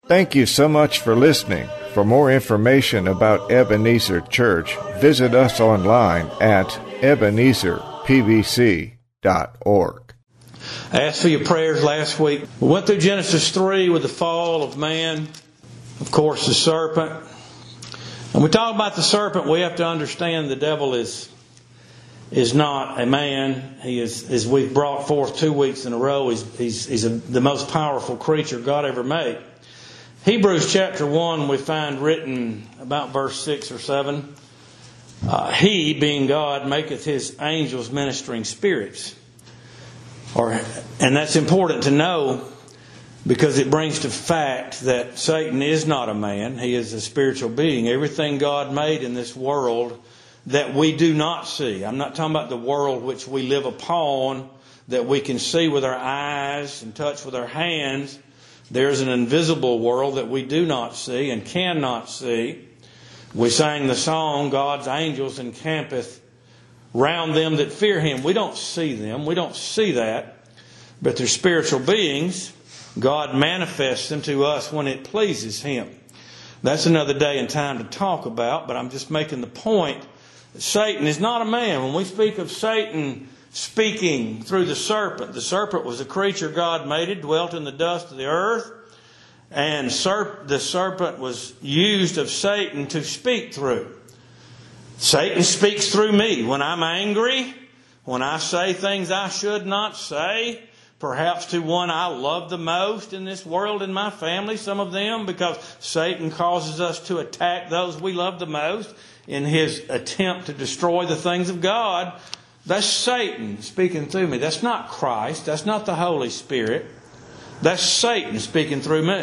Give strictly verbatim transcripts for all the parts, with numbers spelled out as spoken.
Thank you so much for listening. For more information about Ebenezer Church, visit us online at ebenezer p b c dot org. I asked for your prayers last week. We went through Genesis three with the fall of man, of course the serpent. When we talk about the serpent, we have to understand the devil is is not a man. He is, as we've brought forth two weeks in a row, he's, he's, he's a, the most powerful creature God ever made. Hebrews chapter one, we find written about verse six or seven. Uh, he, being God, maketh his angels ministering spirits. Or, and that's important to know because it brings to fact that Satan is not a man. He is a spiritual being. Everything God made in this world that we do not see. I'm not talking about the world which we live upon, that we can see with our eyes and touch with our hands. There's an invisible world that we do not see and cannot see. We sang the song, God's angels encampeth round them that fear Him. We don't see them. We don't see that. But they're spiritual beings. God manifests them to us when it pleases Him. That's another day and time to talk about, but I'm just making the point that Satan is not a man. When we speak of Satan speaking through the serpent. The serpent was a creature God made. It dwelt in the dust of the earth. And serp- the serpent was used of Satan to speak through. Satan speaks through me. When I'm angry, when I say things I should not say, perhaps to one I love the most in this world, in my family, some of them, because Satan causes us to attack those we love the most in his attempt to destroy the things of God. That's Satan speaking through me. That's not Christ. That's not the Holy Spirit. That's Satan speaking through me.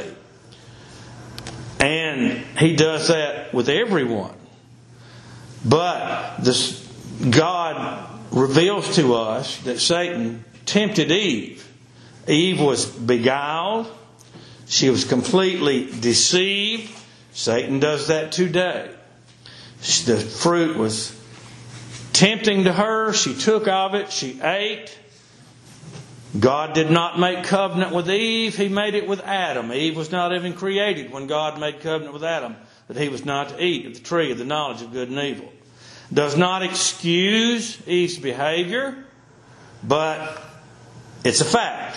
And he does that with everyone. But this, God reveals to us that Satan tempted Eve. Eve was beguiled. She was completely deceived. Satan does that today. The fruit was tempting to her. She took of it. She ate. God did not make covenant with Eve. He made it with Adam. Eve was not even created when God made covenant with Adam that he was not to eat of the tree of the knowledge of good and evil. Does not excuse Eve's behavior, but it's a fact.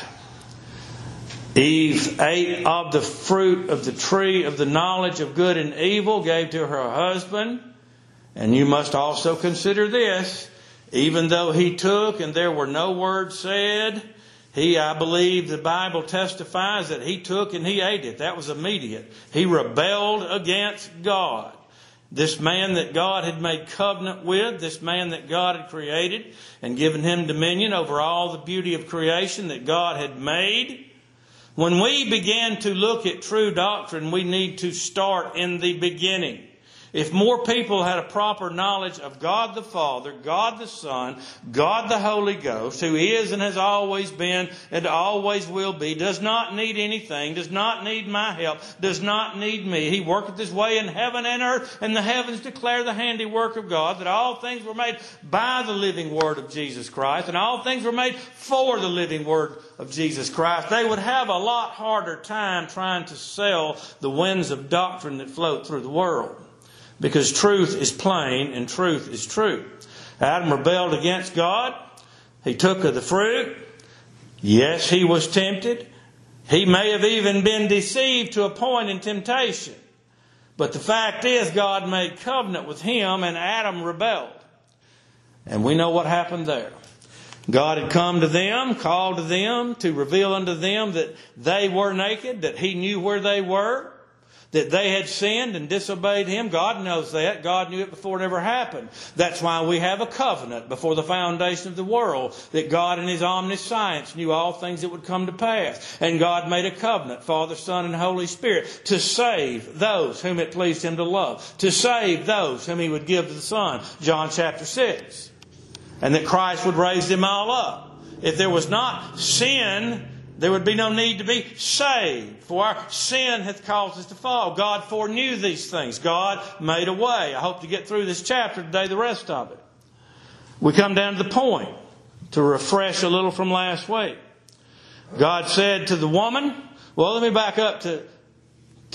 Eve ate of the fruit of the tree of the knowledge of good and evil, gave to her husband. And you must also consider this, even though he took and there were no words said, he, I believe the Bible testifies that he took and he ate it. That was immediate. He rebelled against God. This man that God had made covenant with, this man that God had created and given him dominion over all the beauty of creation that God had made. When we begin to look at true doctrine, we need to start in the beginning. If more people had a proper knowledge of God the Father, God the Son, God the Holy Ghost, who is and has always been and always will be, does not need anything, does not need my help, does not need me. He worketh His way in heaven and earth, and the heavens declare the handiwork of God, that all things were made by the living Word of Jesus Christ, and all things were made for the living Word of Jesus Christ. They would have a lot harder time trying to sell the winds of doctrine that float through the world. Because truth is plain and truth is true. Adam rebelled against God. He took of the fruit. Yes, he was tempted. He may have even been deceived to a point in temptation. But the fact is, God made covenant with him and Adam rebelled. And we know what happened there. God had come to them, called to them to reveal unto them that they were naked, that He knew where they were. That they had sinned and disobeyed Him. God knows that. God knew it before it ever happened. That's why we have a covenant before the foundation of the world. That God in His omniscience knew all things that would come to pass. And God made a covenant, Father, Son, and Holy Spirit, to save those whom it pleased Him to love. To save those whom He would give to the Son. John chapter six. And that Christ would raise them all up. If there was not sin, there would be no need to be saved, for our sin hath caused us to fall. God foreknew these things. God made a way. I hope to get through this chapter today, the rest of it. We come down to the point to refresh a little from last week. God said to the woman, well, let me back up to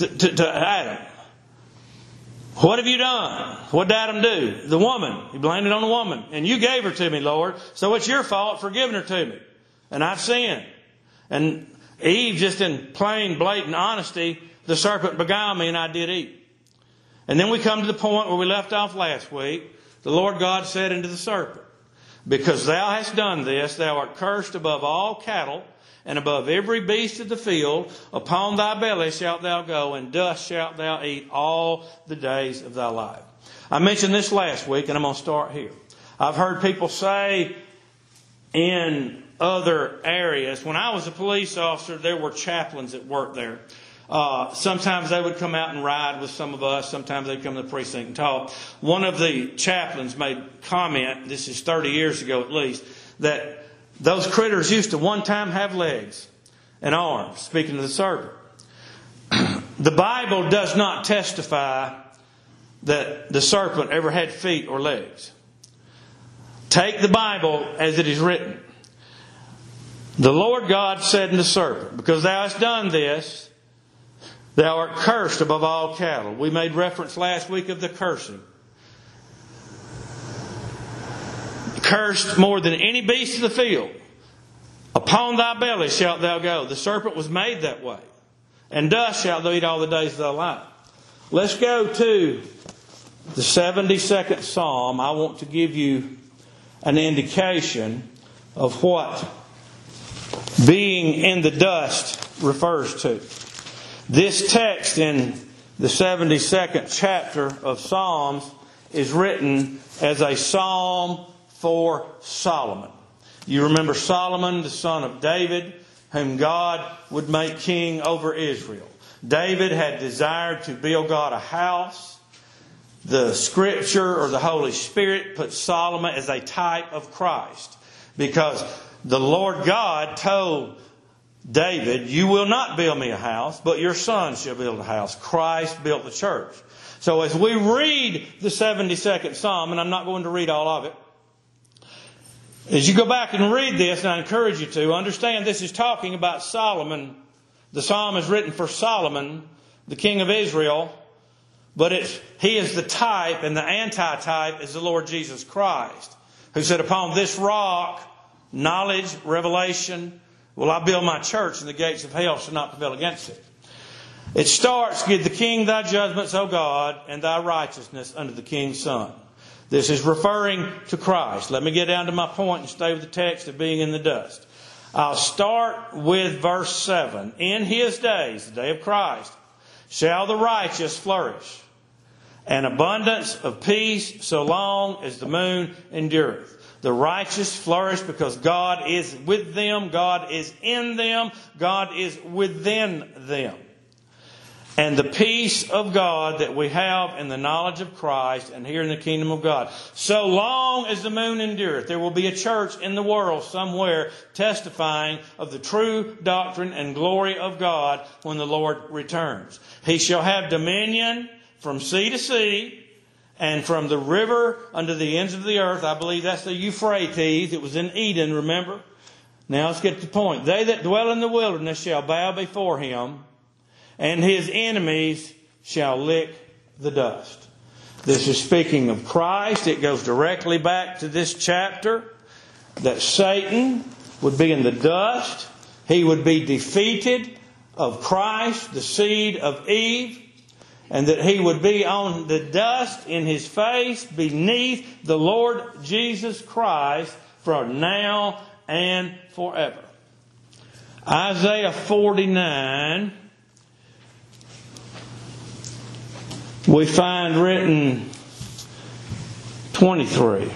to, to, to Adam. What have you done? What did Adam do? The woman. He blamed it on the woman. And you gave her to me, Lord. So it's your fault for giving her to me. And I've sinned. And Eve, just in plain, blatant honesty, the serpent beguiled me and I did eat. And then we come to the point where we left off last week. The Lord God said unto the serpent, because thou hast done this, thou art cursed above all cattle and above every beast of the field. Upon thy belly shalt thou go, and dust shalt thou eat all the days of thy life. I mentioned this last week, and I'm going to start here. I've heard people say in other areas, when I was a police officer, there were chaplains that worked there. Uh, sometimes they would come out and ride with some of us. Sometimes they'd come to the precinct and talk. One of the chaplains made comment, this is thirty years ago at least, that those critters used to one time have legs and arms, speaking of the serpent. The Bible does not testify that the serpent ever had feet or legs. Take the Bible as it is written. The Lord God said unto the serpent, because thou hast done this, thou art cursed above all cattle. We made reference last week of the cursing. Cursed more than any beast of the field. Upon thy belly shalt thou go. The serpent was made that way. And dust shalt thou eat all the days of thy life. Let's go to the seventy-second Psalm. I want to give you an indication of what being in the dust refers to. This text in the seventy-second chapter of Psalms is written as a psalm for Solomon. You remember Solomon, the son of David, whom God would make king over Israel. David had desired to build God a house. The Scripture or the Holy Spirit puts Solomon as a type of Christ, because the Lord God told David, you will not build me a house, but your son shall build a house. Christ built the church. So as we read the seventy-second Psalm, and I'm not going to read all of it, as you go back and read this, and I encourage you to, understand this is talking about Solomon. The Psalm is written for Solomon, the king of Israel, but it's, he is the type, and the antitype is the Lord Jesus Christ, who said, upon this rock, knowledge, revelation, will I build my church, and the gates of hell shall not prevail against it. It starts, give the king thy judgments, O God, and thy righteousness unto the king's son. This is referring to Christ. Let me get down to my point and stay with the text of being in the dust. I'll start with verse seven. In his days, the day of Christ, shall the righteous flourish, and abundance of peace so long as the moon endureth. The righteous flourish because God is with them, God is in them, God is within them. And the peace of God that we have in the knowledge of Christ and here in the kingdom of God. So long as the moon endureth, there will be a church in the world somewhere testifying of the true doctrine and glory of God when the Lord returns. He shall have dominion from sea to sea and from the river unto the ends of the earth. I believe that's the Euphrates. It was in Eden, remember? Now let's get to the point. They that dwell in the wilderness shall bow before him, and his enemies shall lick the dust. This is speaking of Christ. It goes directly back to this chapter, that Satan would be in the dust. He would be defeated of Christ, the seed of Eve, and that he would be on the dust in his face beneath the Lord Jesus Christ for now and forever. Isaiah forty-nine, we find written twenty-three.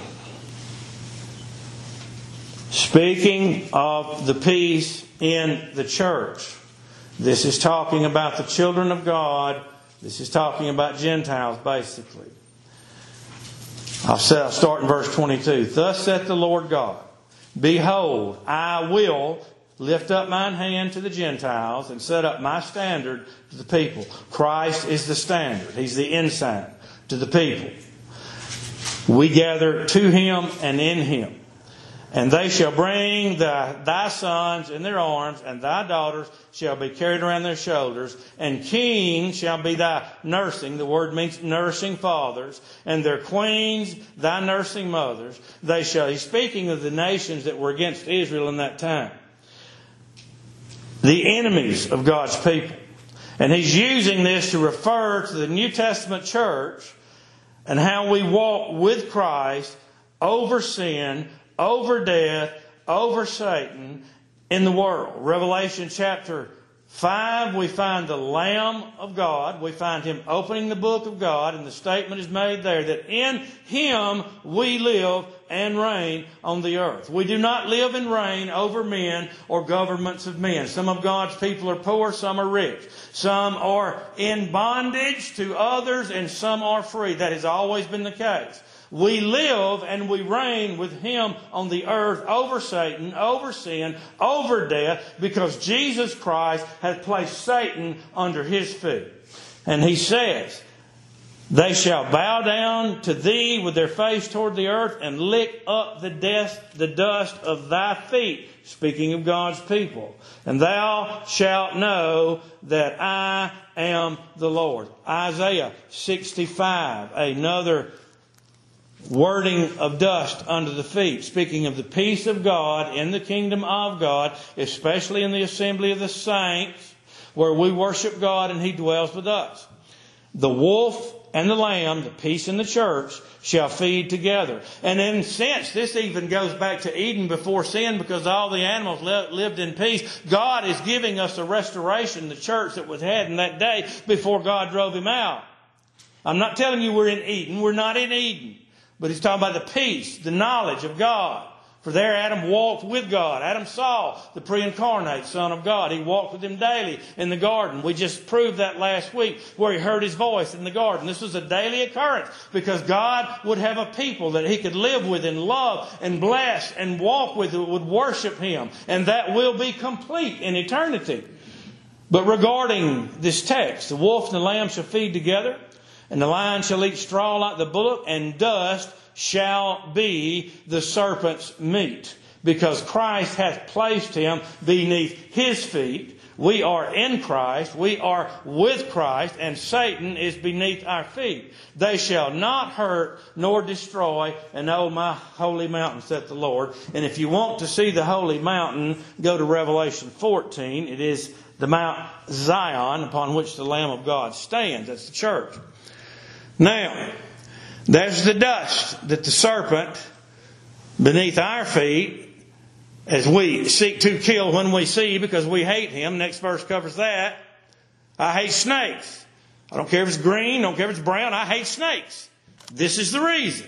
Speaking of the peace in the church. This is talking about the children of God. This is talking about Gentiles, basically. I'll start in verse twenty-two. Thus saith the Lord God, behold, I will lift up mine hand to the Gentiles and set up my standard to the people. Christ is the standard. He's the ensign to the people. We gather to Him and in Him. And they shall bring the, thy sons in their arms, and thy daughters shall be carried around their shoulders, and kings shall be thy nursing. The word means nursing fathers, and their queens thy nursing mothers. They shall, he's speaking of the nations that were against Israel in that time. The enemies of God's people. And he's using this to refer to the New Testament church and how we walk with Christ over sin, over death, over Satan in the world. Revelation chapter five, we find the Lamb of God. We find Him opening the book of God, and the statement is made there that in Him we live and reign on the earth. We do not live and reign over men or governments of men. Some of God's people are poor, some are rich. Some are in bondage to others, and some are free. That has always been the case. We live and we reign with Him on the earth over Satan, over sin, over death, because Jesus Christ has placed Satan under His feet. And He says, they shall bow down to thee with their face toward the earth and lick up the dust, the dust of thy feet. Speaking of God's people. And thou shalt know that I am the Lord. Isaiah sixty-five, another wording of dust under the feet, speaking of the peace of God in the kingdom of God, especially in the assembly of the saints, where we worship God and He dwells with us. The wolf and the lamb, the peace in the church, shall feed together. And in a sense, this even goes back to Eden before sin, because all the animals lived in peace. God is giving us a restoration, the church that was had in that day before God drove him out. I'm not telling you we're in Eden. We're not in Eden. But He's talking about the peace, the knowledge of God. For there Adam walked with God. Adam saw the pre-incarnate Son of God. He walked with Him daily in the garden. We just proved that last week where he heard His voice in the garden. This was a daily occurrence because God would have a people that He could live with and love and bless and walk with, who would worship Him. And that will be complete in eternity. But regarding this text, the wolf and the lamb shall feed together, and the lion shall eat straw like the bullock, and dust shall be the serpent's meat. Because Christ hath placed him beneath His feet. We are in Christ. We are with Christ. And Satan is beneath our feet. They shall not hurt nor destroy. And oh, my holy mountain, saith the Lord. And if you want to see the holy mountain, go to Revelation fourteen. It is the Mount Zion upon which the Lamb of God stands. That's the church. Now, there's the dust that the serpent beneath our feet, as we seek to kill when we see, because we hate him. Next verse covers that. I hate snakes. I don't care if it's green, I don't care if it's brown. I hate snakes. This is the reason.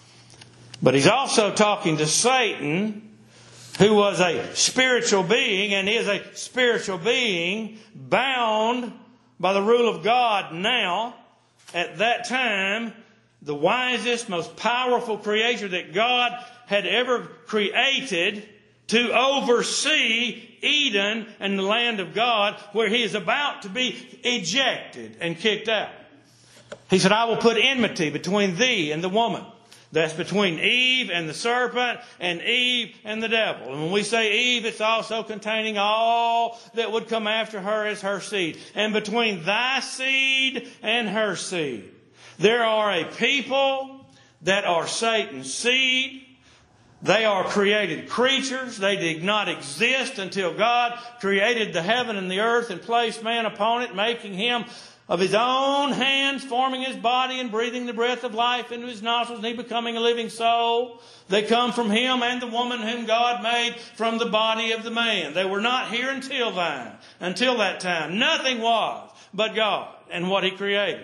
But he's also talking to Satan, who was a spiritual being, and is a spiritual being bound by the rule of God now. At that time, the wisest, most powerful creator that God had ever created to oversee Eden and the land of God, where he is about to be ejected and kicked out. He said, I will put enmity between thee and the woman. That's between Eve and the serpent, and Eve and the devil. And when we say Eve, it's also containing all that would come after her as her seed. And between thy seed and her seed. There are a people that are Satan's seed. They are created creatures. They did not exist until God created the heaven and the earth and placed man upon it, making him of His own hands, forming his body and breathing the breath of life into his nostrils, and he becoming a living soul. They come from him and the woman whom God made from the body of the man. They were not here until then, until that time. Nothing was but God and what He created.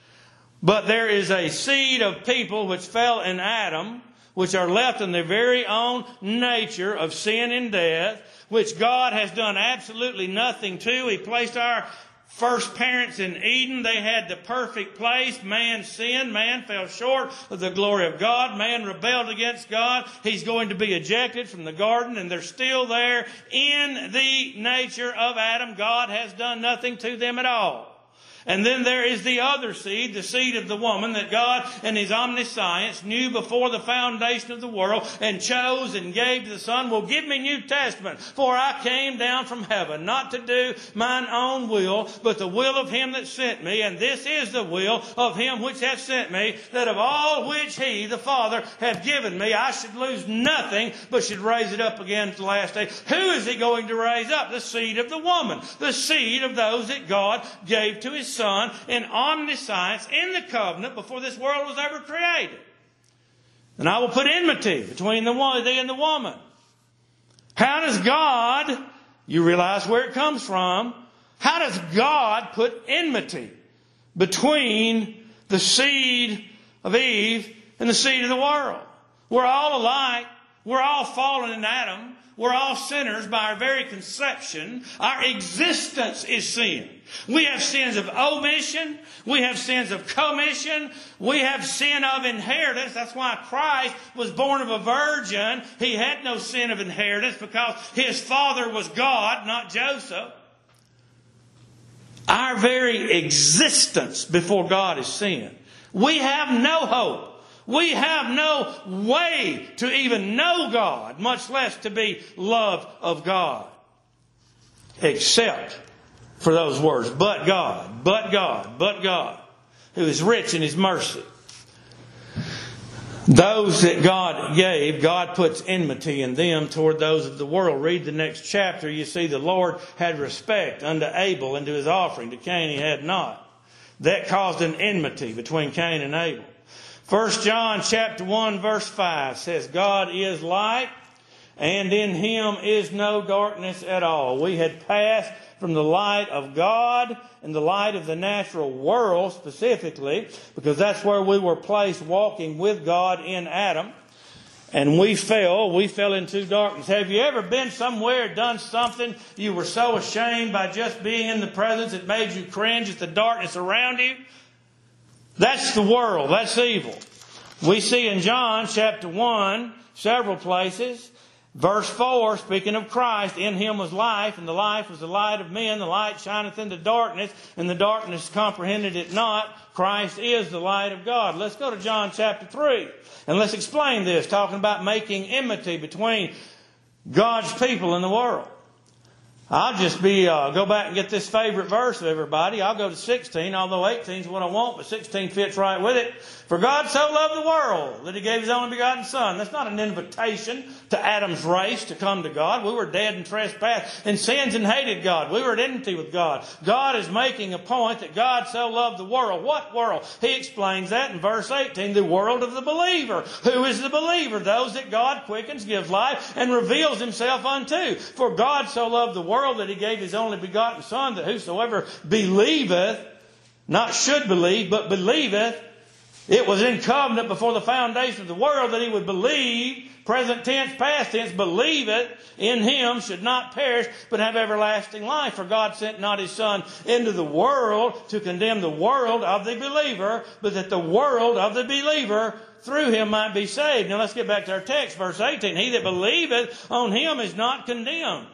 But there is a seed of people which fell in Adam, which are left in their very own nature of sin and death, which God has done absolutely nothing to. He placed our first parents in Eden. They had the perfect place. Man sinned. Man fell short of the glory of God. Man rebelled against God. He's going to be ejected from the garden, and they're still there in the nature of Adam. God has done nothing to them at all. And then there is the other seed, the seed of the woman that God in His omniscience knew before the foundation of the world and chose and gave to the Son. Well, give me New Testament, for I came down from heaven, not to do mine own will, but the will of Him that sent me. And this is the will of Him which hath sent me, that of all which He, the Father, hath given me, I should lose nothing, but should raise it up again at the last day. Who is He going to raise up? The seed of the woman, the seed of those that God gave to His Son in omniscience, in the covenant, before this world was ever created. And I will put enmity between the one, thee and the woman. How does God, you realize where it comes from, how does God put enmity between the seed of Eve and the seed of the world? We're all alike. We're all fallen in Adam. We're all sinners by our very conception. Our existence is sin. We have sins of omission. We have sins of commission. We have sin of inheritance. That's why Christ was born of a virgin. He had no sin of inheritance because His father was God, not Joseph. Our very existence before God is sin. We have no hope. We have no way to even know God, much less to be loved of God. Except for those words, but God, but God, but God, who is rich in His mercy. Those that God gave, God puts enmity in them toward those of the world. Read the next chapter. You see the Lord had respect unto Abel and to his offering. To Cain He had not. That caused an enmity between Cain and Abel. First John chapter one verse five says, God is light, and in Him is no darkness at all. We had passed from the light of God and the light of the natural world specifically, because that's where we were placed walking with God in Adam. And we fell, we fell into darkness. Have you ever been somewhere, done something you were so ashamed by just being in the presence it made you cringe at the darkness around you? That's the world. That's evil. We see in John chapter one, several places, verse four, speaking of Christ, in Him was life, and the life was the light of men. The light shineth into darkness, and the darkness comprehended it not. Christ is the light of God. Let's go to John chapter three, and let's explain this, talking about making enmity between God's people and the world. I'll just be, uh, go back and get this favorite verse of everybody. I'll go to sixteen, although eighteen is what I want, but sixteen fits right with it. For God so loved the world that He gave His only begotten Son. That's not an invitation to Adam's race to come to God. We were dead in trespass and sins and hated God. We were at enmity with God. God is making a point that God so loved the world. What world? He explains that in verse eighteen, the world of the believer. Who is the believer? Those that God quickens, gives life, and reveals Himself unto. For God so loved the world that He gave His only begotten Son, that whosoever believeth, not should believe, but believeth. It was in covenant before the foundation of the world that He would believe, present tense, past tense, believe it, in Him should not perish, but have everlasting life. For God sent not His Son into the world to condemn the world of the believer, but that the world of the believer through Him might be saved. Now let's get back to our text, verse eighteen. He that believeth on Him is not condemned,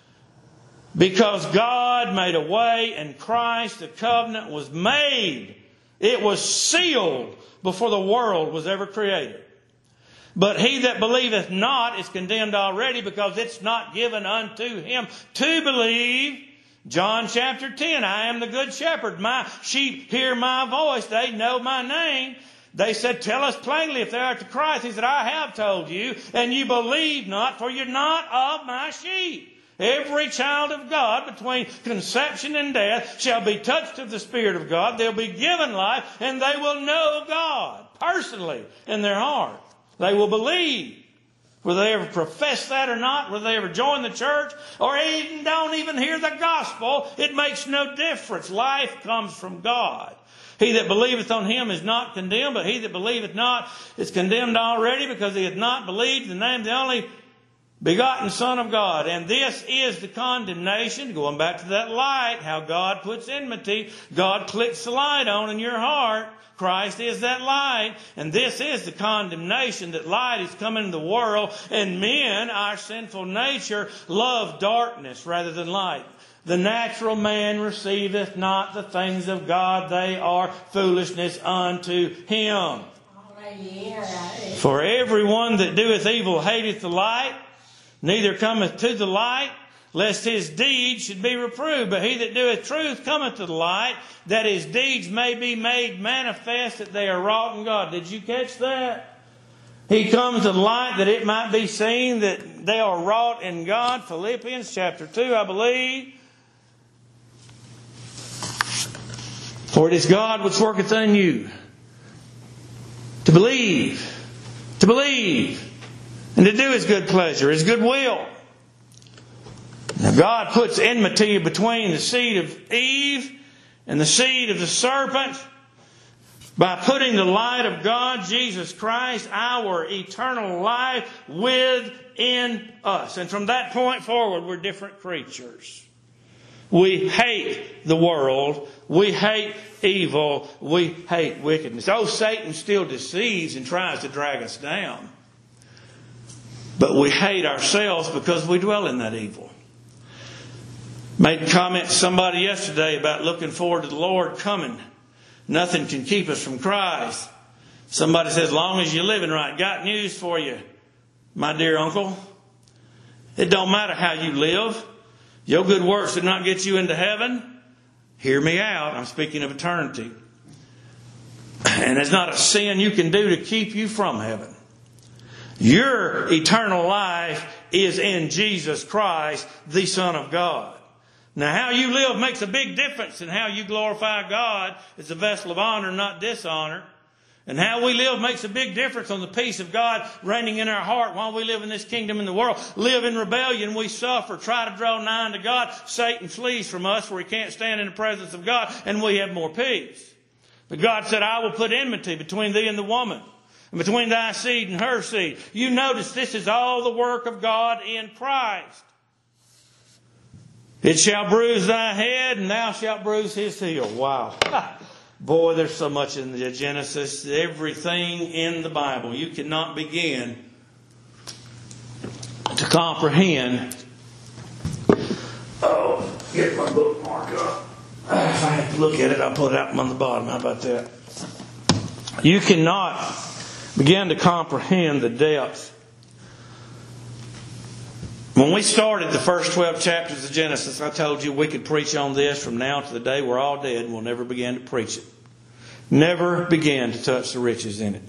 because God made a way in Christ. The covenant was made. It was sealed before the world was ever created. But he that believeth not is condemned already, because it's not given unto him to believe. John chapter ten, I am the good shepherd. My sheep hear my voice. They know my name. They said, tell us plainly if thou art the Christ. He said, I have told you, and you believe not, for you're not of my sheep. Every child of God between conception and death shall be touched of the Spirit of God. They'll be given life, and they will know God personally in their heart. They will believe. Whether they ever profess that or not, whether they ever join the church, or even don't even hear the gospel, it makes no difference. Life comes from God. He that believeth on Him is not condemned, but he that believeth not is condemned already, because he hath not believed in the name of the only begotten Son of God. And this is the condemnation, going back to that light, how God puts enmity. God clicks the light on in your heart. Christ is that light. And this is the condemnation, that light is coming into the world, and men, our sinful nature, love darkness rather than light. The natural man receiveth not the things of God. They are foolishness unto him. For everyone that doeth evil hateth the light, neither cometh to the light, lest his deeds should be reproved. But he that doeth truth cometh to the light, that his deeds may be made manifest, that they are wrought in God. Did you catch that? He comes to the light that it might be seen that they are wrought in God. Philippians chapter two, I believe. For it is God which worketh in you to believe, to believe, and to do His good pleasure, His good will. Now God puts enmity between the seed of Eve and the seed of the serpent by putting the light of God, Jesus Christ, our eternal life, within us. And from that point forward, we're different creatures. We hate the world. We hate evil. We hate wickedness. Oh, Satan still deceives and tries to drag us down. But we hate ourselves because we dwell in that evil. Made a comment to somebody yesterday about looking forward to the Lord coming. Nothing can keep us from Christ. Somebody says, as long as you're living right. Got news for you, my dear uncle. It don't matter how you live. Your good works did not get you into heaven. Hear me out. I'm speaking of eternity. And there's not a sin you can do to keep you from heaven. Your eternal life is in Jesus Christ, the Son of God. Now, how you live makes a big difference in how you glorify God as a vessel of honor, not dishonor. And how we live makes a big difference on the peace of God reigning in our heart while we live in this kingdom in the world. Live in rebellion, we suffer. Try to draw nigh unto God, Satan flees from us, where he can't stand in the presence of God, and we have more peace. But God said, I will put enmity between thee and the woman, and between thy seed and her seed. You notice this is all the work of God in Christ. It shall bruise thy head, and thou shalt bruise his heel. Wow. Boy, there's so much in the Genesis. Everything in the Bible. You cannot begin to comprehend. Oh, get my bookmark up. If I have to look at it, I'll put it out on the bottom. How about that? You cannot begin to comprehend the depth. When we started the first twelve chapters of Genesis, I told you we could preach on this from now to the day we're all dead, and we'll never begin to preach it. Never begin to touch the riches in it.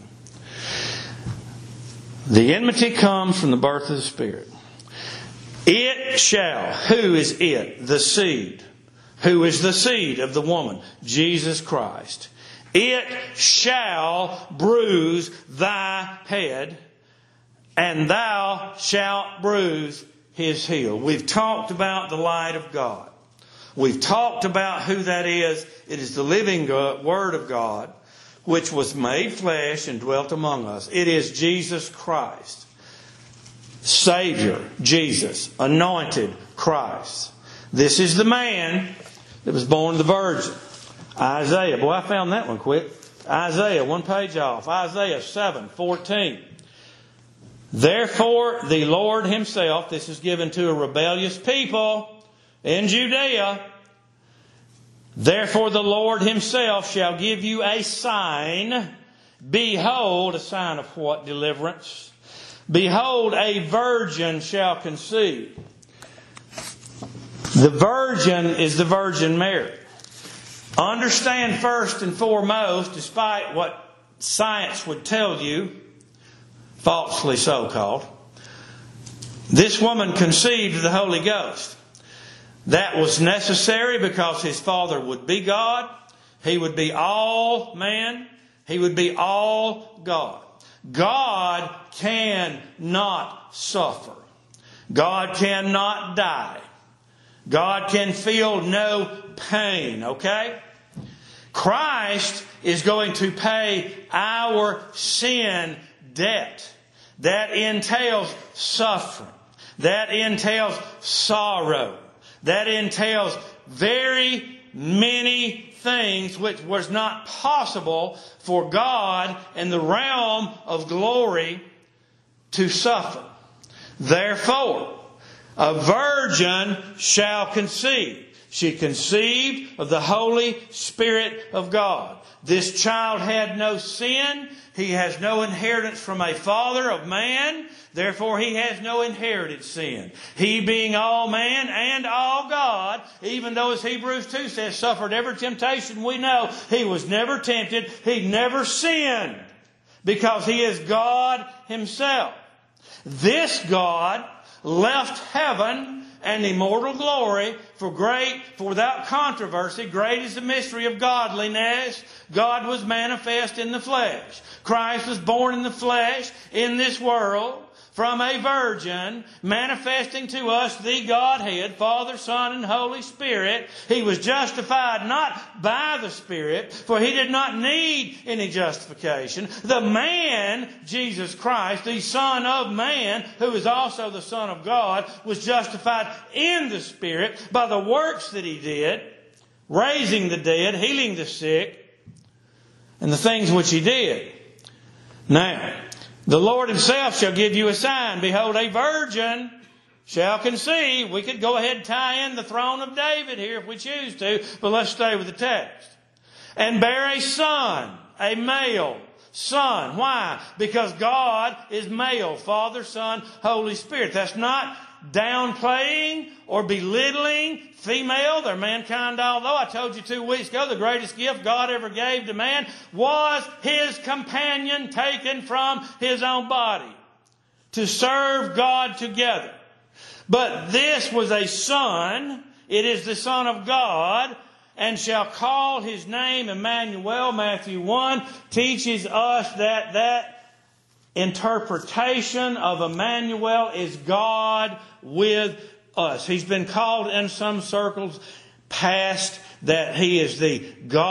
The enmity comes from the birth of the Spirit. It shall. Who is it? The seed. Who is the seed of the woman? Jesus Christ. It shall bruise thy head, and thou shalt bruise his heel. We've talked about the light of God. We've talked about who that is. It is the living God, Word of God, which was made flesh and dwelt among us. It is Jesus Christ. Savior, Jesus, anointed Christ. This is the man that was born of the Virgin. Isaiah. Boy, I found that one quick. Isaiah, one page off. Isaiah seven fourteen. Therefore, the Lord Himself, this is given to a rebellious people in Judea. Therefore, the Lord Himself shall give you a sign. Behold, a sign of what? Deliverance. Behold, a virgin shall conceive. The virgin is the Virgin Mary. Understand first and foremost, despite what science would tell you, falsely so called, this woman conceived of the Holy Ghost. That was necessary because his father would be God. He would be all man. He would be all God. God cannot suffer. God cannot die. God can feel no pain, okay? Christ is going to pay our sin debt. That entails suffering. That entails sorrow. That entails very many things which was not possible for God in the realm of glory to suffer. Therefore, A virgin shall conceive. She conceived of the Holy Spirit of God. This child had no sin. He has no inheritance from a father of man. Therefore, he has no inherited sin. He being all man and all God, even though, as Hebrews two says, suffered every temptation we know, he was never tempted. He never sinned because he is God himself. This God left heaven and immortal glory for great, for without controversy, great is the mystery of godliness. God was manifest in the flesh. Christ was born in the flesh in this world from a virgin, manifesting to us the Godhead, Father, Son, and Holy Spirit. He was justified not by the Spirit, for he did not need any justification. The man, Jesus Christ, the Son of Man, who is also the Son of God, was justified in the Spirit by the works that he did, raising the dead, healing the sick, and the things which he did. Now, the Lord himself shall give you a sign. Behold, a virgin shall conceive. We could go ahead and tie in the throne of David here if we choose to, but let's stay with the text. And bear a son, a male son. Why? Because God is male, Father, Son, Holy Spirit. That's not downplaying or belittling female. They're mankind, although I told you two weeks ago the greatest gift God ever gave to man was his companion taken from his own body to serve God together. But this was a son. It is the Son of God, and shall call his name Emmanuel. Matthew one teaches us that that interpretation of Emmanuel is God with us. He's been called in some circles past that he is the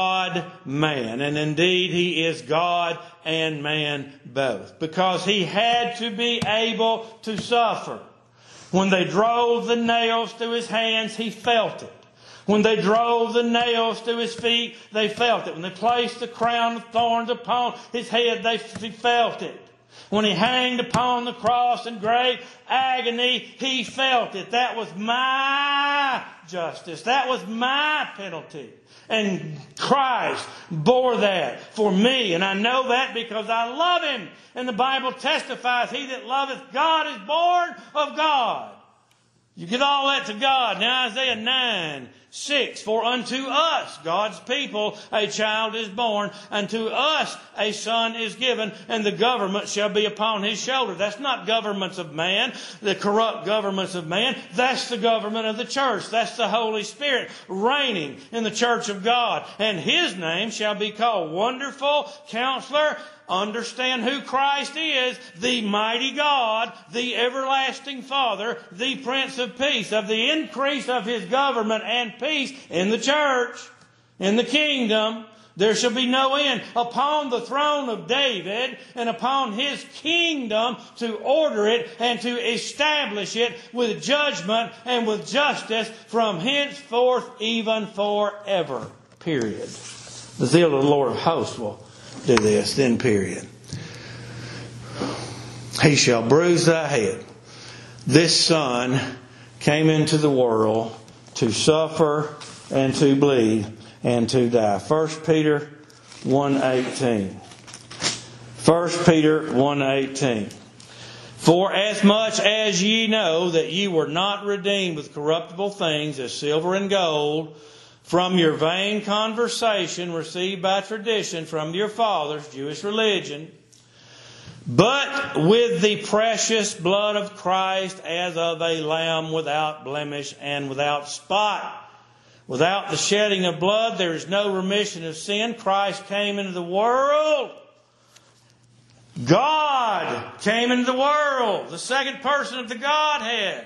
God-man. And indeed, he is God and man both. Because he had to be able to suffer. When they drove the nails through his hands, he felt it. When they drove the nails through his feet, they felt it. When they placed the crown of thorns upon his head, they felt it. When he hanged upon the cross in great agony, he felt it. That was my justice. That was my penalty. And Christ bore that for me. And I know that because I love him. And the Bible testifies, he that loveth God is born of God. You get all that to God. Now Isaiah nine six, for unto us, God's people, a child is born, unto us a son is given, and the government shall be upon his shoulder. That's not governments of man, the corrupt governments of man. That's the government of the church. That's the Holy Spirit reigning in the church of God. And his name shall be called Wonderful Counselor. Understand who Christ is, the mighty God, the everlasting Father, the Prince of Peace, of the increase of his government and peace in the church, in the kingdom. There shall be no end upon the throne of David and upon his kingdom to order it and to establish it with judgment and with justice from henceforth even forever. Period. The zeal of the Lord of hosts will do this, then period. He shall bruise thy head. This Son came into the world to suffer and to bleed and to die. First Peter one eighteen. First Peter one eighteen. For as much as ye know that ye were not redeemed with corruptible things as silver and gold from your vain conversation received by tradition from your fathers, Jewish religion, but with the precious blood of Christ as of a lamb without blemish and without spot. Without the shedding of blood, there is no remission of sin. Christ came into the world. God came into the world. The second person of the Godhead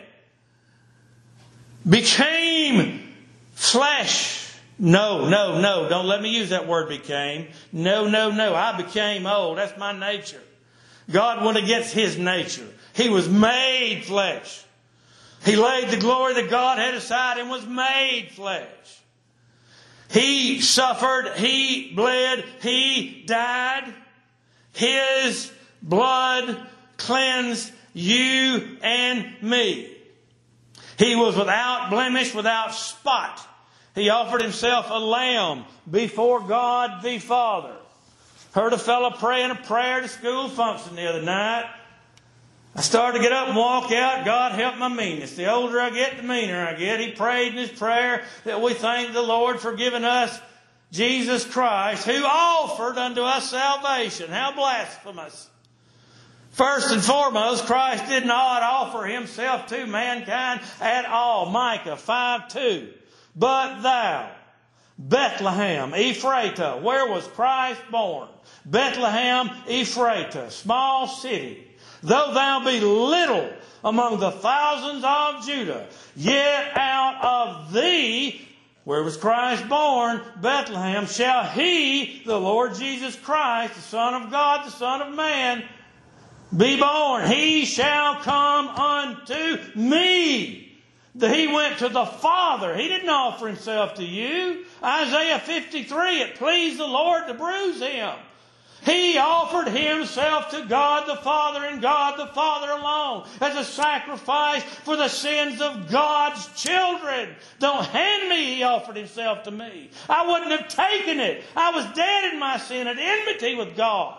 became flesh. No, no, no. Don't let me use that word became. No, no, no. I became old. That's my nature. God went against his nature. He was made flesh. He laid the glory that God had aside and was made flesh. He suffered. He bled. He died. His blood cleansed you and me. He was without blemish, without spot. He offered himself a lamb before God the Father. Heard a fellow praying a prayer at a school function the other night. I started to get up and walk out. God help my meanness. The older I get, the meaner I get. He prayed in his prayer that we thank the Lord for giving us Jesus Christ, who offered unto us salvation. How blasphemous. First and foremost, Christ did not offer himself to mankind at all. Micah five two. But thou, Bethlehem, Ephratah, where was Christ born? Bethlehem, Ephratah, small city. Though thou be little among the thousands of Judah, yet out of thee, where was Christ born? Bethlehem, shall he, the Lord Jesus Christ, the Son of God, the Son of Man, be born. He shall come unto me. He went to the Father. He didn't offer himself to you. Isaiah fifty-three, it pleased the Lord to bruise him. He offered himself to God the Father and God the Father alone as a sacrifice for the sins of God's children. Don't hand me, he offered himself to me. I wouldn't have taken it. I was dead in my sin at enmity with God.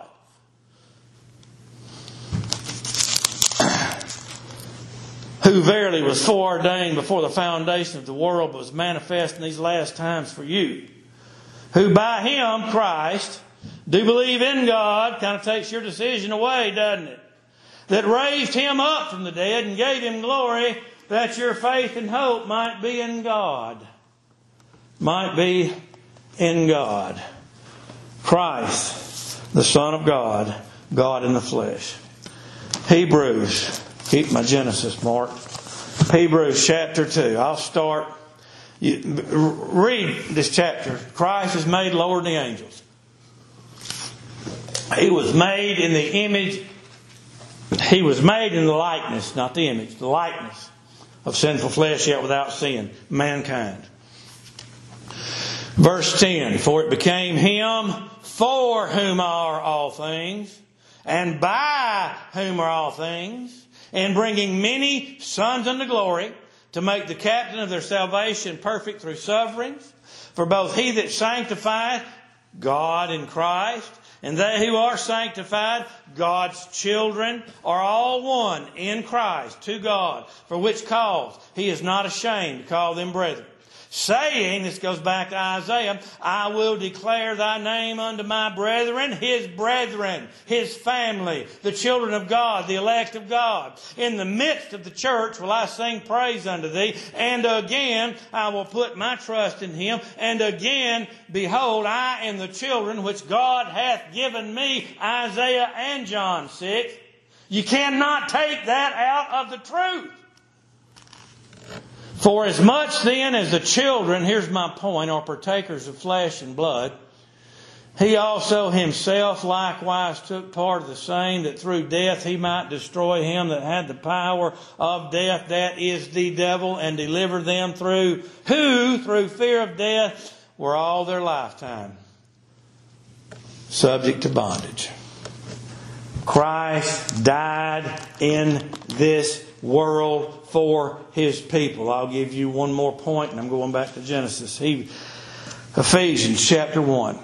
Who verily was foreordained before the foundation of the world, but was manifest in these last times for you. Who by him, Christ, do believe in God. Kind of takes your decision away, doesn't it? That raised him up from the dead and gave him glory, that your faith and hope might be in God. Might be in God. Christ, the Son of God, God in the flesh. Hebrews. Keep my Genesis, Mark. Hebrews chapter two. I'll start. You, read this chapter. Christ is made lower than the angels. He was made in the image. He was made in the likeness, not the image, the likeness of sinful flesh, yet without sin, mankind. Verse ten. For it became him for whom are all things, and by whom are all things, and bringing many sons unto glory, to make the captain of their salvation perfect through sufferings. For both he that sanctifieth, God in Christ, and they who are sanctified, God's children, are all one in Christ to God, for which cause he is not ashamed to call them brethren. Saying, this goes back to Isaiah, I will declare thy name unto my brethren, his brethren, his family, the children of God, the elect of God. In the midst of the church will I sing praise unto thee. And again I will put my trust in him. And again, behold, I and the children which God hath given me. Isaiah and John six. You cannot take that out of the truth. For as much then as the children, here's my point, are partakers of flesh and blood, he also himself likewise took part of the same, that through death he might destroy him that had the power of death, that is the devil, and deliver them through who, through fear of death, were all their lifetime subject to bondage. Christ died in this world for his people. I'll give you one more point, and I'm going back to Genesis. He, Ephesians chapter one.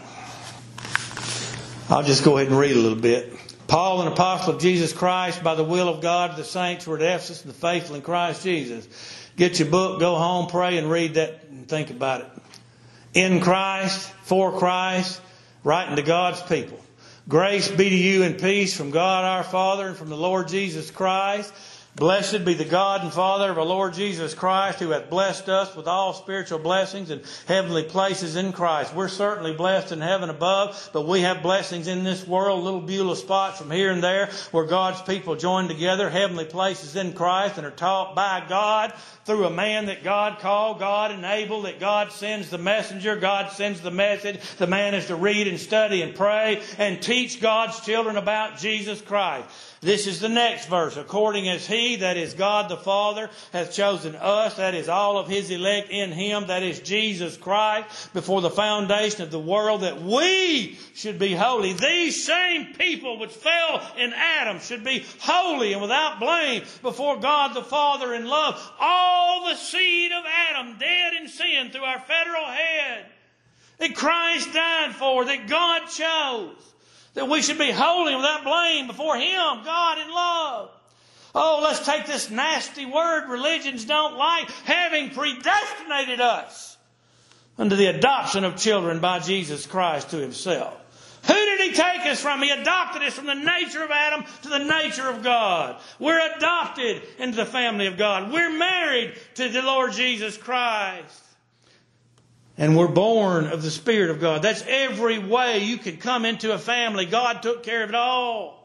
I'll just go ahead and read a little bit. Paul, an apostle of Jesus Christ, by the will of God, the saints who are at Ephesus and the faithful in Christ Jesus. Get your book, go home, pray, and read that and think about it. In Christ, for Christ, writing to God's people. Grace be to you and peace from God our Father and from the Lord Jesus Christ. Blessed be the God and Father of our Lord Jesus Christ, who hath blessed us with all spiritual blessings and heavenly places in Christ. We're certainly blessed in heaven above, but we have blessings in this world, little Beulah spots from here and there, where God's people join together, heavenly places in Christ, and are taught by God through a man that God called, God enabled, that God sends the messenger, God sends the message. The man is to read and study and pray and teach God's children about Jesus Christ. This is the next verse. According as He, that is God the Father, hath chosen us, that is all of His elect in Him, that is Jesus Christ, before the foundation of the world, that we should be holy. These same people which fell in Adam should be holy and without blame before God the Father in love. All the seed of Adam dead in sin through our federal head, that Christ died for, that God chose, that we should be holy and without blame before Him, God in love. Oh, let's take this nasty word religions don't like, having predestinated us unto the adoption of children by Jesus Christ to Himself. Who did He take us from? He adopted us from the nature of Adam to the nature of God. We're adopted into the family of God. We're married to the Lord Jesus Christ. And we're born of the Spirit of God. That's every way you can come into a family. God took care of it all.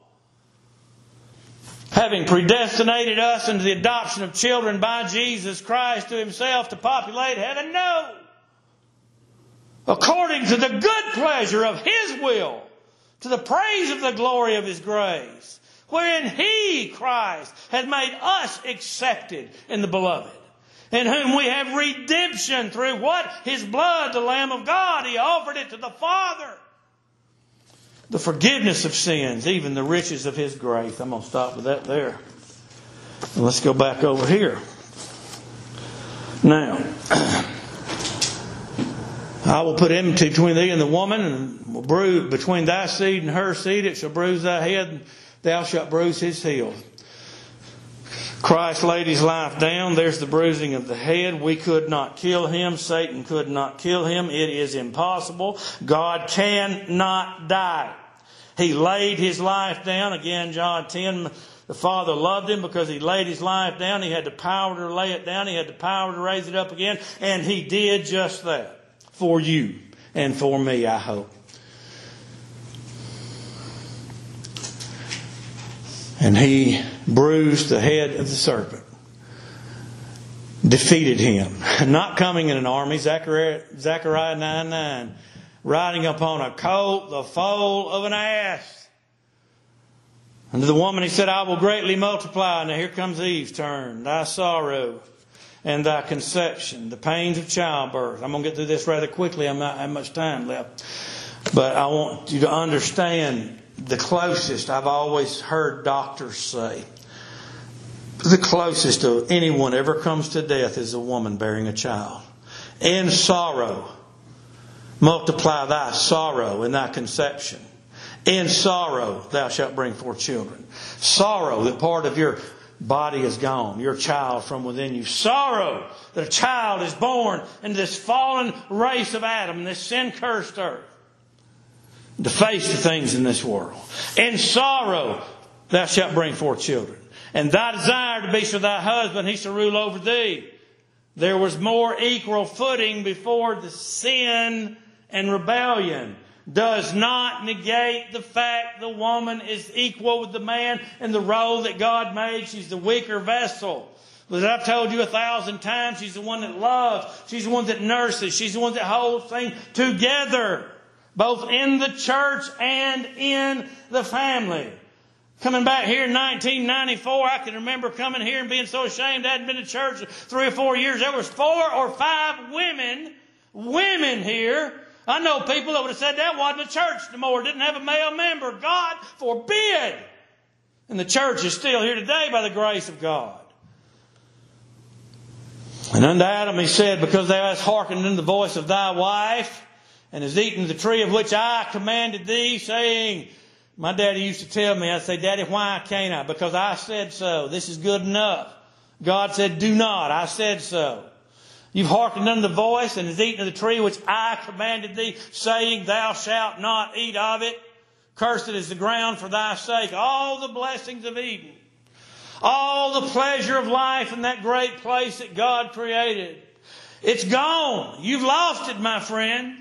Having predestinated us into the adoption of children by Jesus Christ to Himself to populate heaven? No. According to the good pleasure of His will, to the praise of the glory of His grace, wherein He, Christ, has made us accepted in the Beloved, in whom we have redemption through what? His blood, the Lamb of God. He offered it to the Father. The forgiveness of sins, even the riches of His grace. I'm going to stop with that there. And let's go back over here. Now, I will put enmity between thee and the woman, and will bruise between thy seed and her seed. It shall bruise thy head, and thou shalt bruise his heel. Christ laid His life down. There's the bruising of the head. We could not kill Him. Satan could not kill Him. It is impossible. God cannot die. He laid His life down. Again, John ten, the Father loved Him because He laid His life down. He had the power to lay it down. He had the power to raise it up again. And He did just that for you and for me, I hope. And He bruised the head of the serpent. Defeated him. Not coming in an army. Zechariah, Zechariah nine nine. Riding upon a colt, the foal of an ass. And to the woman He said, I will greatly multiply. Now here comes Eve's turn. Thy sorrow and thy conception. The pains of childbirth. I'm going to get through this rather quickly. I don't have much time left. But I want you to understand the closest I've always heard doctors say. The closest of anyone ever comes to death is a woman bearing a child. In sorrow, multiply thy sorrow and thy conception. In sorrow, thou shalt bring forth children. Sorrow that part of your body is gone. Your child from within you. Sorrow that a child is born into this fallen race of Adam, this sin-cursed earth, to face the things in this world. In sorrow thou shalt bring forth children. And thy desire to be for thy husband, he shall rule over thee. There was more equal footing before the sin and rebellion. Does not negate the fact the woman is equal with the man in the role that God made. She's the weaker vessel. But as I've told you a thousand times, she's the one that loves. She's the one that nurses. She's the one that holds things together, both in the church and in the family. Coming back here in nineteen ninety-four, I can remember coming here and being so ashamed I hadn't been to church three or four years. There was four or five women, women here. I know people that would have said that wasn't a church anymore, didn't have a male member. God forbid. And the church is still here today by the grace of God. And unto Adam he said, because thou hast hearkened unto the voice of thy wife, and hast eaten the tree of which I commanded thee, saying, my daddy used to tell me, I'd say, Daddy, why can't I? Because I said so. This is good enough. God said, do not. I said so. You've hearkened unto the voice and hast eaten of the tree which I commanded thee, saying, thou shalt not eat of it. Cursed is the ground for thy sake. All the blessings of Eden. All the pleasure of life in that great place that God created. It's gone. You've lost it, my friend.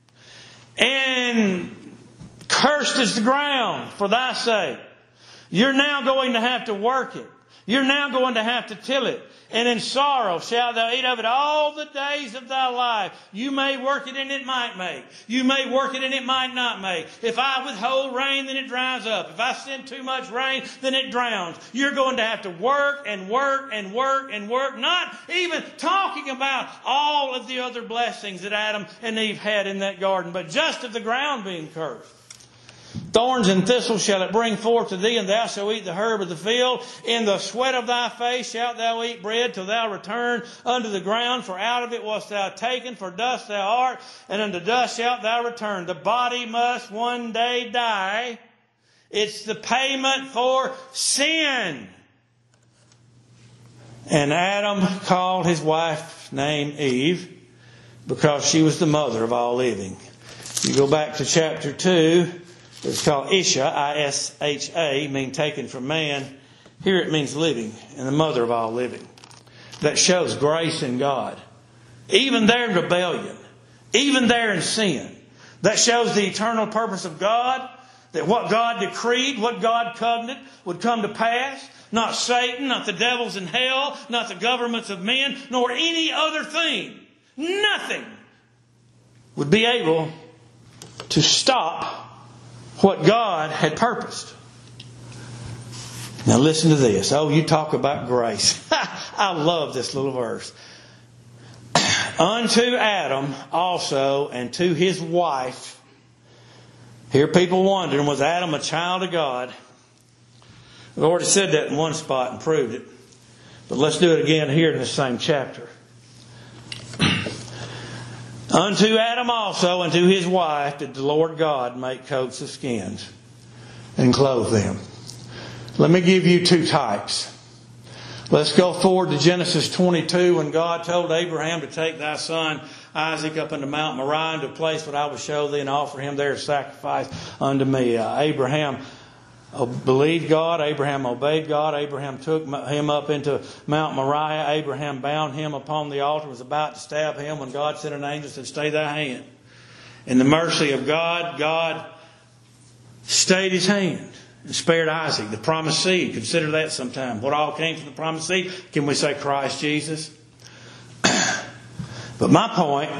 And cursed is the ground for thy sake. You're now going to have to work it. You're now going to have to till it. And in sorrow shalt thou eat of it all the days of thy life. You may work it and it might make. You may work it and it might not make. If I withhold rain, then it dries up. If I send too much rain, then it drowns. You're going to have to work and work and work and work. Not even talking about all of the other blessings that Adam and Eve had in that garden, but just of the ground being cursed. Thorns and thistles shall it bring forth to thee, and thou shalt eat the herb of the field. In the sweat of thy face shalt thou eat bread till thou return unto the ground, for out of it wast thou taken, for dust thou art, and unto dust shalt thou return. The body must one day die. It's the payment for sin. And Adam called his wife's name Eve, because she was the mother of all living. You go back to chapter two. It's called Isha, I S H A, mean taken from man. Here it means living, and the mother of all living. That shows grace in God. Even there in rebellion, even there in sin. That shows the eternal purpose of God, that what God decreed, what God covenanted would come to pass. Not Satan, not the devils in hell, not the governments of men, nor any other thing. Nothing would be able to stop what God had purposed. Now listen to this. Oh, you talk about grace. I love this little verse. Unto Adam also and to his wife. Here people wondering, was Adam a child of God? I've already said that in one spot and proved it. But let's do it again here in the same chapter. Unto Adam also and to his wife did the Lord God make coats of skins and clothe them. Let me give you two types. Let's go forward to Genesis twenty-two, when God told Abraham to take thy son Isaac up into Mount Moriah, into a place that I will show thee, and offer him there as sacrifice unto me. Uh, Abraham believed God. Abraham obeyed God. Abraham took him up into Mount Moriah. Abraham bound him upon the altar, was about to stab him, when God sent an angel and said, stay thy hand. In the mercy of God, God stayed his hand and spared Isaac, the promised seed. Consider that sometime. What all came from the promised seed? Can we say Christ Jesus? But my point,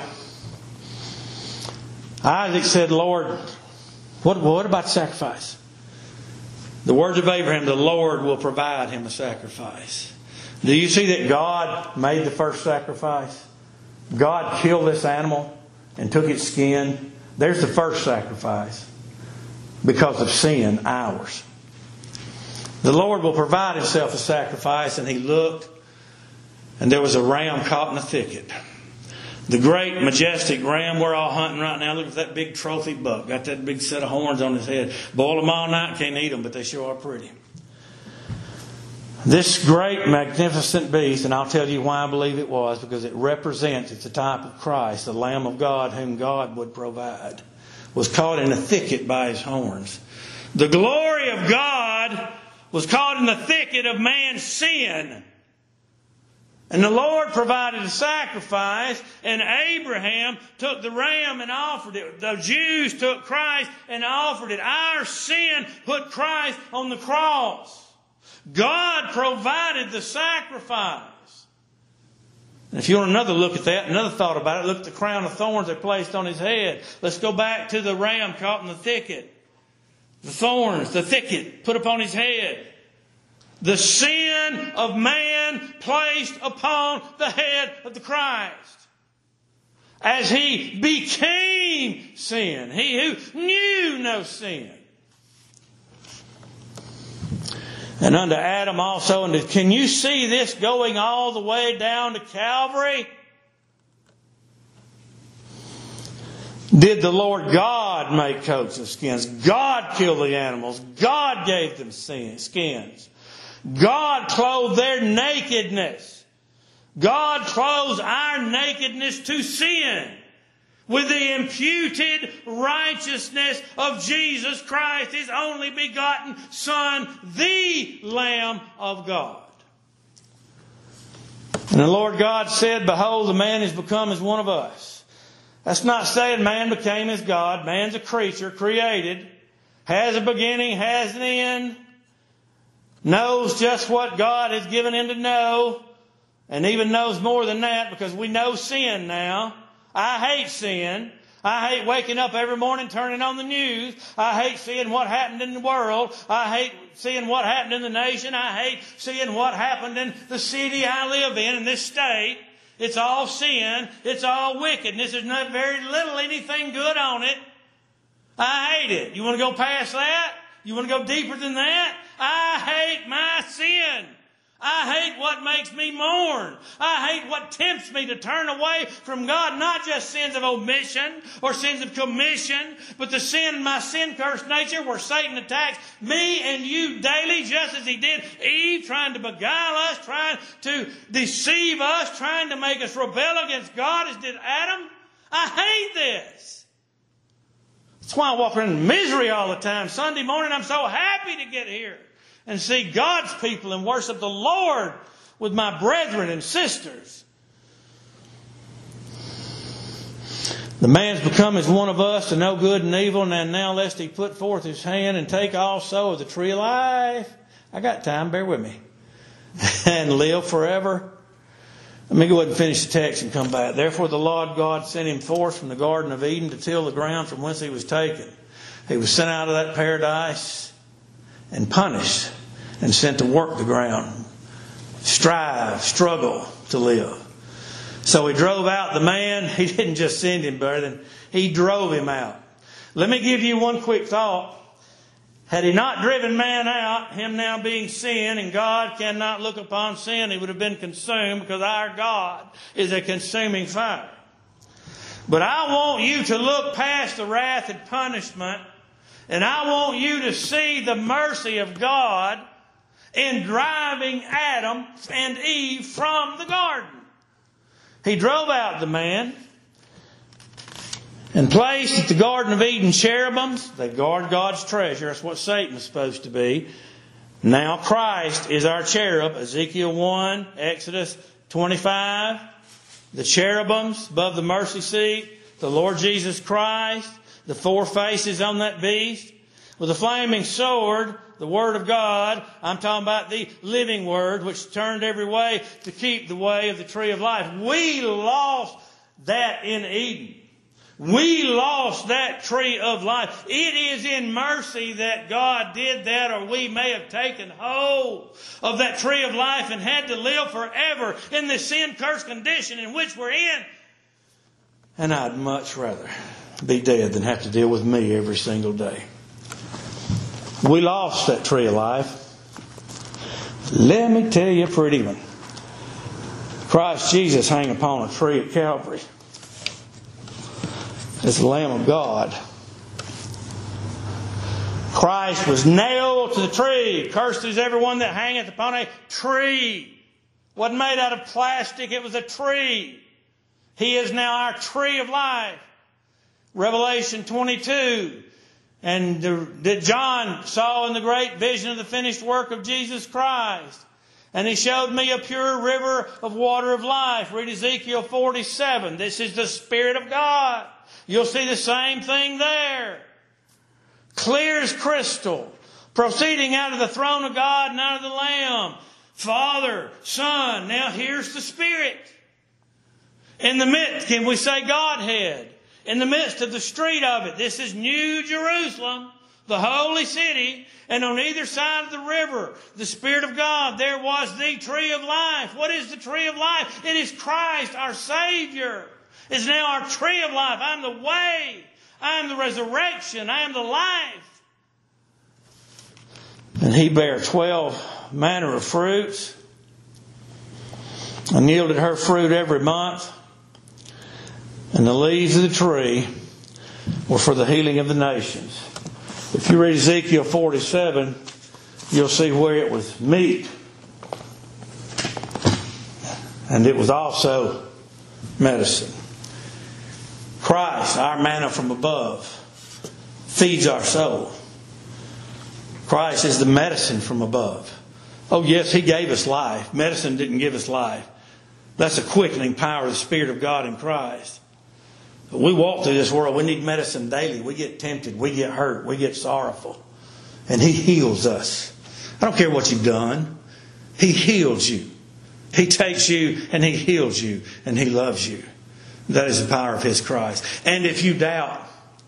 Isaac said, Lord, what, what about sacrifice? The words of Abraham, the Lord will provide him a sacrifice. Do you see that God made the first sacrifice? God killed this animal and took its skin. There's the first sacrifice. Because of sin, ours. The Lord will provide himself a sacrifice, and he looked, and there was a ram caught in a thicket. The great, majestic ram we're all hunting right now. Look at that big trophy buck. Got that big set of horns on his head. Boil them all night, can't eat them, but they sure are pretty. This great, magnificent beast, and I'll tell you why I believe it was, because it represents, it's a type of Christ, the Lamb of God whom God would provide, was caught in a thicket by his horns. The glory of God was caught in the thicket of man's sin. And the Lord provided a sacrifice, and Abraham took the ram and offered it. The Jews took Christ and offered it. Our sin put Christ on the cross. God provided the sacrifice. And if you want another look at that, another thought about it, look at the crown of thorns they placed on his head. Let's go back to the ram caught in the thicket. The thorns, the thicket put upon his head. The sin of man placed upon the head of the Christ. As he became sin. He who knew no sin. And unto Adam also. And can you see this going all the way down to Calvary? Did the Lord God make coats of skins? God killed the animals. God gave them skins. God clothed their nakedness. God clothes our nakedness to sin with the imputed righteousness of Jesus Christ, His only begotten Son, the Lamb of God. And the Lord God said, behold, the man is become as one of us. That's not saying man became as God. Man's a creature, created, has a beginning, has an end. knows just what God has given him to know, and even knows more than that, because we know sin now. I hate sin. I hate waking up every morning, turning on the news. I hate seeing what happened in the world. I hate seeing what happened in the nation. I hate seeing what happened in the city I live in, in this state. It's all sin. It's all wickedness. There's not very little anything good on it. I hate it. You want to go past that? You want to go deeper than that? I hate my sin. I hate what makes me mourn. I hate what tempts me to turn away from God. Not just sins of omission or sins of commission, but the sin in my sin-cursed nature where Satan attacks me and you daily, just as he did Eve, trying to beguile us, trying to deceive us, trying to make us rebel against God as did Adam. I hate this. That's why I walk around in misery all the time. Sunday morning, I'm so happy to get here and see God's people and worship the Lord with my brethren and sisters. The man's become as one of us to know good and evil, and now lest he put forth his hand and take also of the tree of life. I got time, bear with me. And live forever. Let me go ahead and finish the text and come back. Therefore the Lord God sent him forth from the Garden of Eden to till the ground from whence he was taken. He was sent out of that paradise and punished and sent to work the ground. Strive, struggle to live. So he drove out the man. He didn't just send him, brethren. He drove him out. Let me give you one quick thought. Had he not driven man out, him now being sin, and God cannot look upon sin, he would have been consumed, because our God is a consuming fire. But I want you to look past the wrath and punishment, and I want you to see the mercy of God in driving Adam and Eve from the garden. He drove out the man and placed at the Garden of Eden cherubims. They guard God's treasure. That's what Satan's supposed to be. Now Christ is our cherub. Ezekiel one, Exodus twenty-five. The cherubims above the mercy seat. The Lord Jesus Christ. The four faces on that beast. With a flaming sword, the Word of God. I'm talking about the living Word, which turned every way to keep the way of the tree of life. We lost that in Eden. We lost that tree of life. It is in mercy that God did that, or we may have taken hold of that tree of life and had to live forever in the sin-cursed condition in which we're in. And I'd much rather be dead than have to deal with me every single day. We lost that tree of life. Let me tell you a pretty one. Christ Jesus hung upon a tree at Calvary as the Lamb of God. Christ was nailed to the tree. Cursed is everyone that hangeth upon a tree. Wasn't made out of plastic, it was a tree. He is now our tree of life. Revelation twenty-two. And that John saw in the great vision of the finished work of Jesus Christ. And he showed me a pure river of water of life. Read Ezekiel forty-seven. This is the Spirit of God. You'll see the same thing there. Clear as crystal. Proceeding out of the throne of God and out of the Lamb. Father, Son. Now here's the Spirit. In the midst, can we say Godhead? In the midst of the street of it. This is New Jerusalem, the holy city. And on either side of the river, the Spirit of God, there was the tree of life. What is the tree of life? It is Christ, our Savior. It's now our tree of life. I'm the way. I am the resurrection. I am the life. And he bare twelve manner of fruits, and yielded her fruit every month. And the leaves of the tree were for the healing of the nations. If you read Ezekiel forty-seven, you'll see where it was meat. And it was also medicine. Christ, our manna from above, feeds our soul. Christ is the medicine from above. Oh yes, He gave us life. Medicine didn't give us life. That's a quickening power of the Spirit of God in Christ. We walk through this world. We need medicine daily. We get tempted. We get hurt. We get sorrowful. And He heals us. I don't care what you've done. He heals you. He takes you and He heals you and He loves you. That is the power of His Christ. And if you doubt,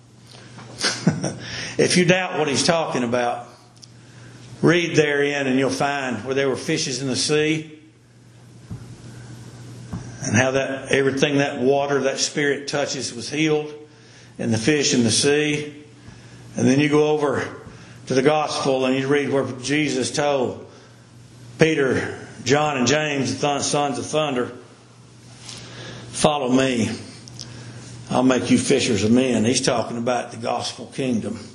if you doubt what He's talking about, read therein and you'll find where there were fishes in the sea and how that everything that water, that Spirit touches was healed, and the fish in the sea. And then you go over to the Gospel and you read where Jesus told Peter, John and James, the sons of thunder, follow me. I'll make you fishers of men. He's talking about the gospel kingdom.